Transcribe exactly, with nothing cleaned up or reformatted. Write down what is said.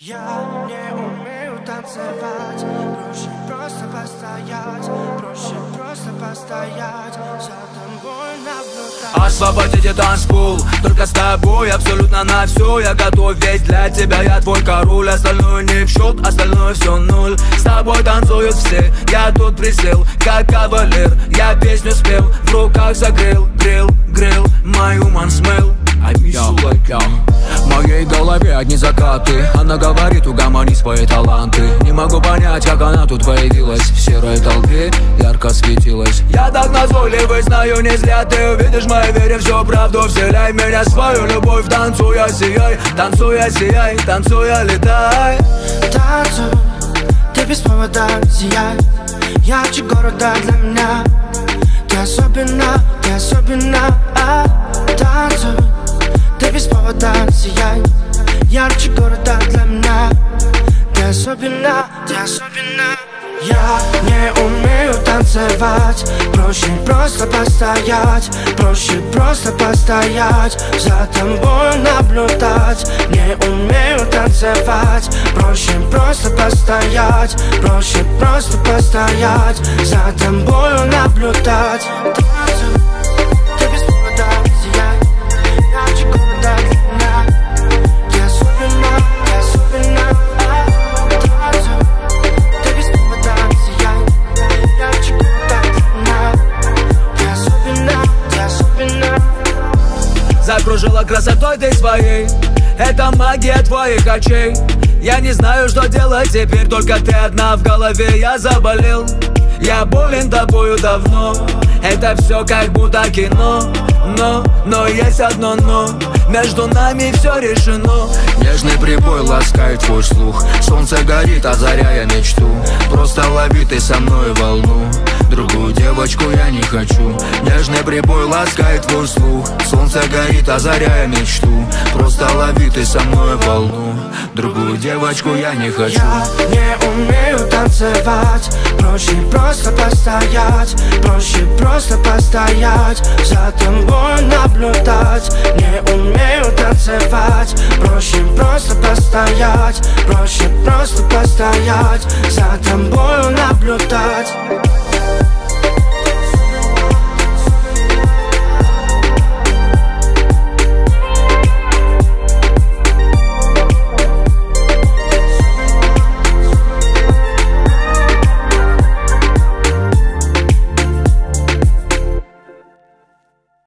Я не умею танцевать, проще просто постоять, проще просто постоять, за тобой наблюдать. Освободите танцпул, только с тобой абсолютно на все. Я готов весь для тебя, я твой король. Остальное не в счет, остальное все ноль. С тобой танцуют все, я тут присел, как кавалер. Я песню спел, в руках загрел, грел, грел, my human smell. I miss you like you. В моей голове одни закаты. Она говорит, угомони свои таланты. Не могу понять, как она тут появилась. В серой толпе ярко светилась. Я так назойливый, знаю, не зря ты увидишь в моей вере всю правду. Вселяй в меня свою любовь, танцуя, сияй, танцуя, сияй, танцуя, летай. Танцуй, ты без повода сияй, ярче города для меня. Ты особенно, ты особенно, а, танцуй. Ты без повода сияй, ярче города для меня. Ты особенно, ты особенно. Я не умею танцевать, проще просто постоять, проще просто постоять, за тобой наблюдать. Не умею танцевать, проще просто постоять, проще просто постоять, за тобой наблюдать. Ты без повода сияй, ярче города для меня. Ты особенно, ты особенно. Закружила красотой ты своей, это магия твоих очей. Я не знаю, что делать теперь, только ты одна в голове. Я заболел, я болен тобою давно. Это все как будто кино, но, но есть одно но. Между нами все решено. Нежный прибой ласкает твой слух, солнце горит, озаряя мечту. Просто лови ты со мной волну, другую девочку я не хочу. Нежный прибой ласкает твой слух, солнце горит, озаряя мечту. Просто лови ты со мной волну, другую девочку я не хочу. Я не умею танцевать, проще просто постоять, проще просто постоять, за тобой наблюдать. Не умею танцевать, проще просто постоять, проще просто постоять, за тобой наблюдать.